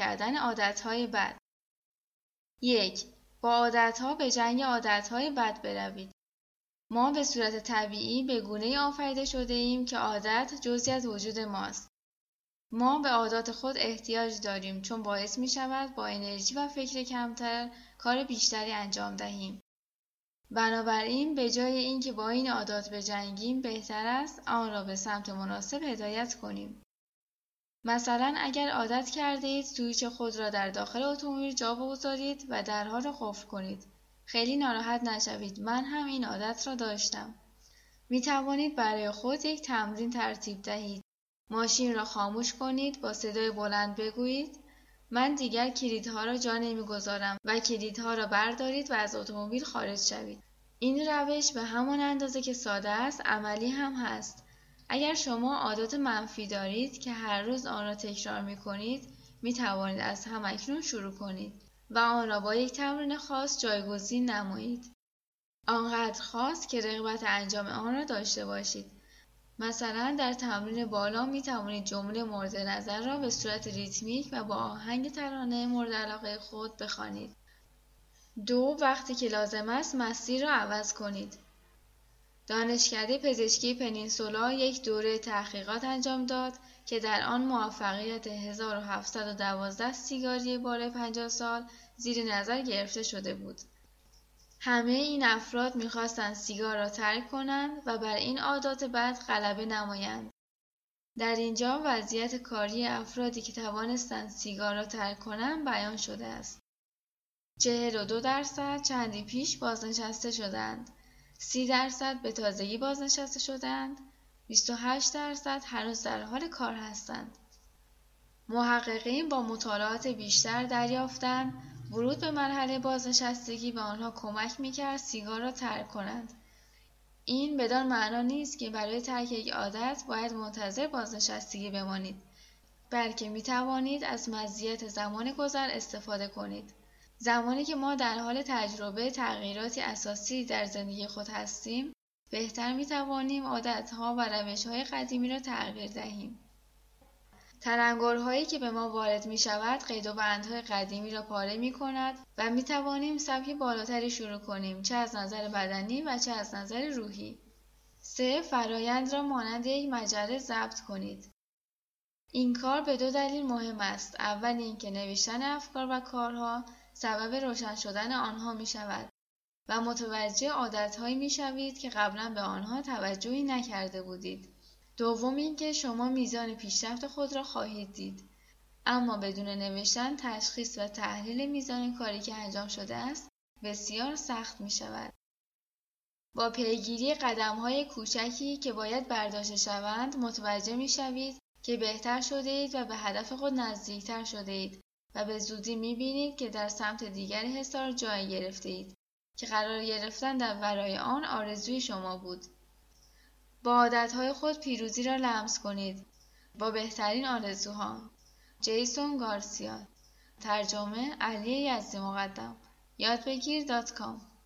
کردن عادتهای بد. 1. با عادتها به جنگ عادتهای بد بروید. ما به صورت طبیعی به گونه‌ای آفریده شده ایم که عادت جزئی از وجود ماست. ما به عادات خود احتیاج داریم چون باعث می شود با انرژی و فکر کمتر کار بیشتری انجام دهیم. بنابراین به جای اینکه با این عادات بجنگیم بهتر است آن را به سمت مناسب هدایت کنیم. مثلا اگر عادت کرده اید سوئیچ خود را در داخل اتومبیل جا بگذارید و درها را قفل کنید. خیلی ناراحت نشوید، من هم این عادت را داشتم. می توانید برای خود یک تمرین ترتیب دهید. ماشین را خاموش کنید، با صدای بلند بگویید من دیگر کلیدها را جا نمیگذارم و کلیدها را بردارید و از اتومبیل خارج شوید. این روش به همان اندازه که ساده است عملی هم هست. اگر شما عادات منفی دارید که هر روز آن را تکرار می کنید می توانید از همکنون شروع کنید و آن را با یک تمرین خاص جایگزین نمایید. آنقدر خاص که رغبت انجام آن را داشته باشید. مثلا در تمرین بالا می توانید جمله مورد نظر را به صورت ریتمیک و با آهنگ ترانه مورد علاقه خود بخوانید. 2. وقتی که لازم است مسیر را عوض کنید. دانشکده پزشکی پنینسولا یک دوره تحقیقات انجام داد که در آن موفقیت 1712 سیگاری بالای 50 سال زیر نظر گرفته شده بود. همه این افراد می‌خواستند سیگار را ترک کنند و بر این عادات بد غلبه نمایند. در اینجا وضعیت کاری افرادی که توانستند سیگار را ترک کنند بیان شده است. 42% چندی پیش بازنشسته شدند. 30% به تازگی بازنشسته شدند. 28% هنوز در حال کار هستند. محققین با مطالعات بیشتر دریافتند ورود به مرحله بازنشستگی به آنها کمک می‌کرد سیگار را ترک کنند. این بدان معنا نیست که برای ترک یک عادت باید منتظر بازنشستگی بمانید، بلکه می‌توانید از مزیت زمان گذر استفاده کنید. زمانی که ما در حال تجربه تغییراتی اساسی در زندگی خود هستیم، بهتر می‌توانیم عادت‌ها و روش‌های قدیمی را تغییر دهیم. تلنگرهایی که به ما وارد می شود قید و بندهای قدیمی را پاره می کند و می توانیم سبک بالاتری شروع کنیم چه از نظر بدنی و چه از نظر روحی. 3. فرایند را مانند یک مجله ضبط کنید. این کار به 2 دلیل مهم است. اول اینکه نوشتن افکار و کارها سبب روشن شدن آنها می شود و متوجه عادتهایی می شوید که قبلا به آنها توجهی نکرده بودید. دوم اینکه شما میزان پیشرفت خود را خواهید دید، اما بدون نوشتن تشخیص و تحلیل میزان کاری که انجام شده است بسیار سخت می شود. با پیگیری قدم‌های کوچکی که باید برداشته شوند متوجه می شوید که بهتر شده اید و به هدف خود نزدیکتر شده اید و به زودی می بینید که در سمت دیگر حصار جای گرفته اید که قرار گرفتن در ورای آن آرزوی شما بود. با عادتهای خود پیروزی را لمس کنید. با بهترین آرزوها. جیسون گارسیا. ترجمه علی یزدی مقدم. یادبگیر.com